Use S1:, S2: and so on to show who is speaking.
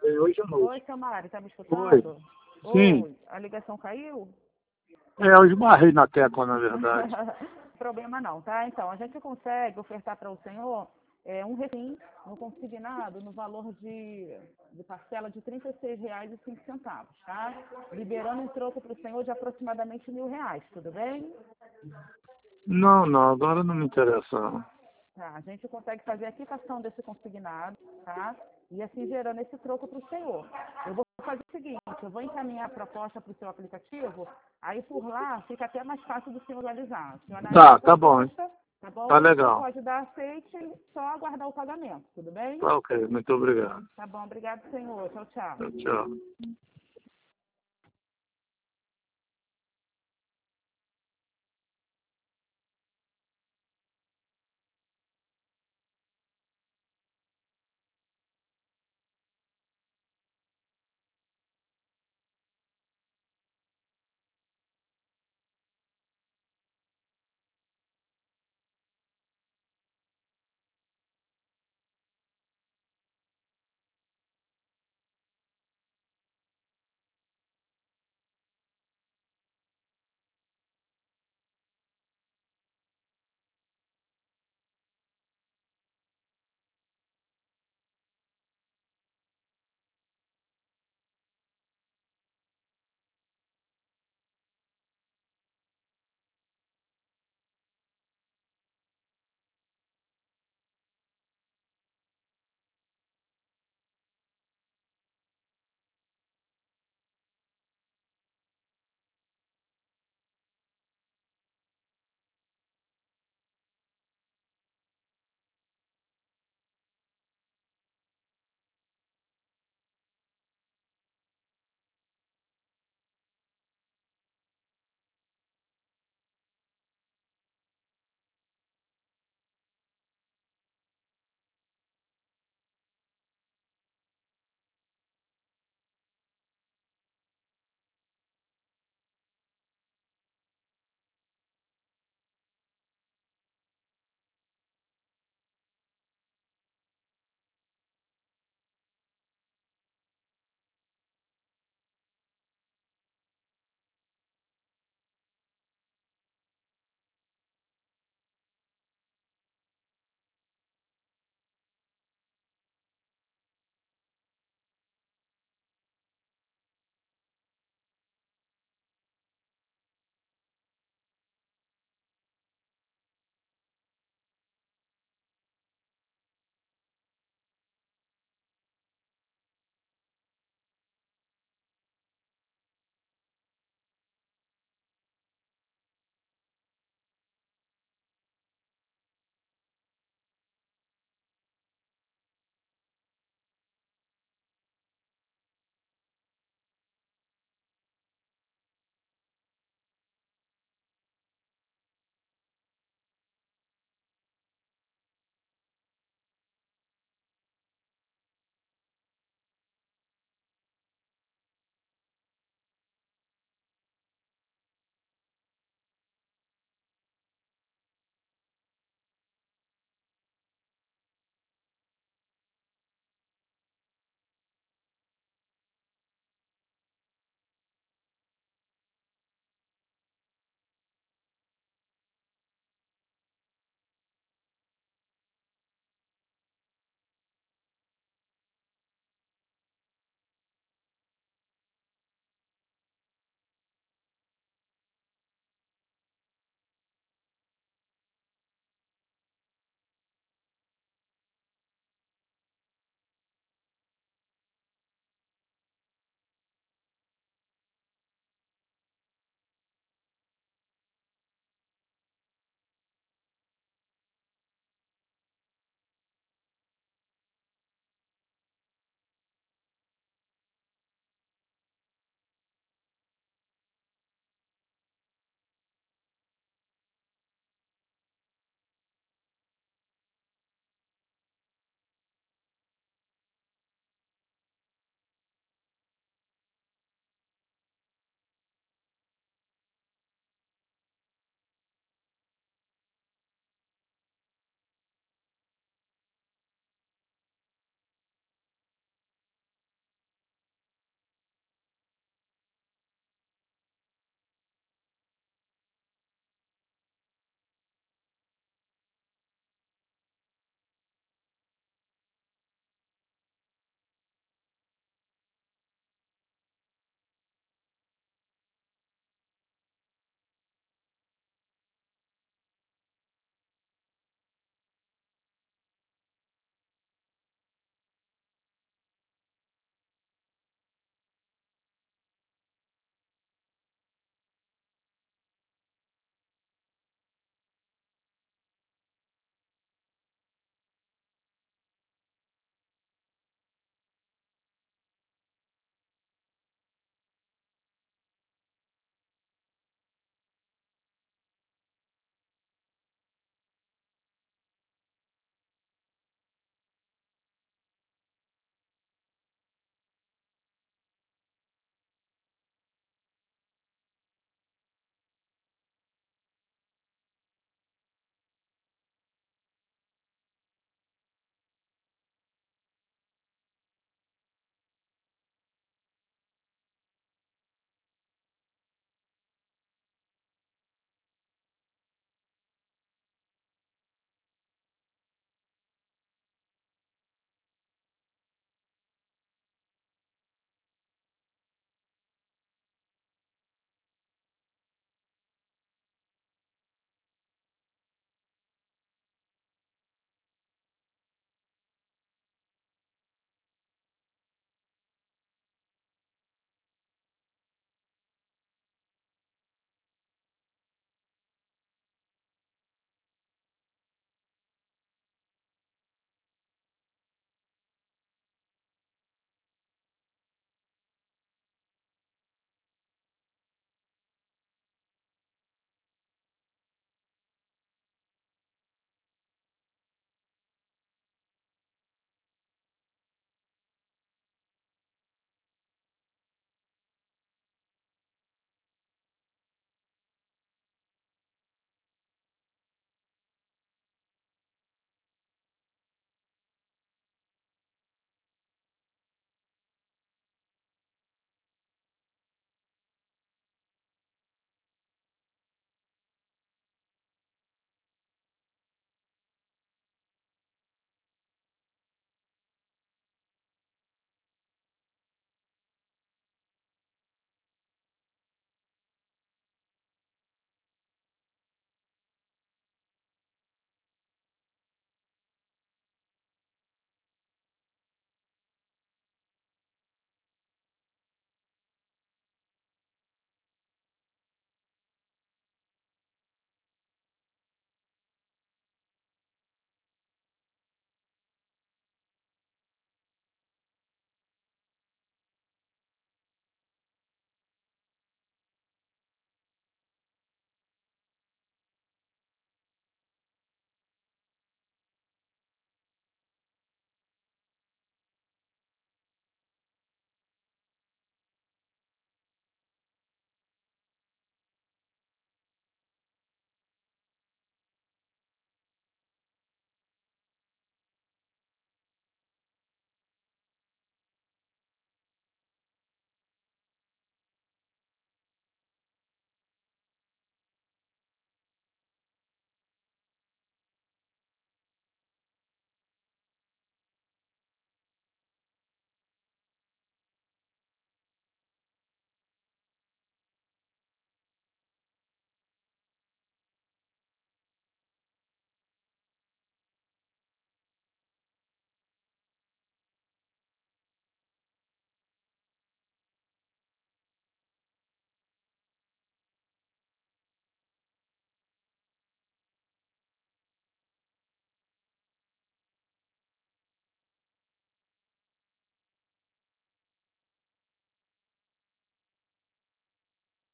S1: hoje à noite.
S2: Oi, seu Mário, tá me
S1: Oi.
S2: escutando?
S1: Sim.
S2: Oi, a ligação caiu?
S1: Eu esbarrei na tecla, na verdade.
S2: Problema não, tá? Então, a gente consegue ofertar para o senhor um refim no consignado no valor de parcela de R$ 36,05, tá? Liberando um troco para o senhor de aproximadamente R$ 1.000, tudo bem?
S1: Não, agora não me interessa, não.
S2: Tá, a gente consegue fazer a quitação desse consignado, tá? E assim gerando esse troco para o senhor. Eu vou fazer o seguinte, eu vou encaminhar a proposta para o seu aplicativo, aí por lá fica até mais fácil do senhor realizar. O senhor analisa a
S1: Tá bom.
S2: proposta, tá bom?
S1: Tá
S2: O senhor
S1: legal.
S2: pode dar aceite e só aguardar o pagamento, tudo bem?
S1: Tá ok, muito obrigado.
S2: Tá bom, obrigado, senhor. Tchau, tchau.
S1: Tchau.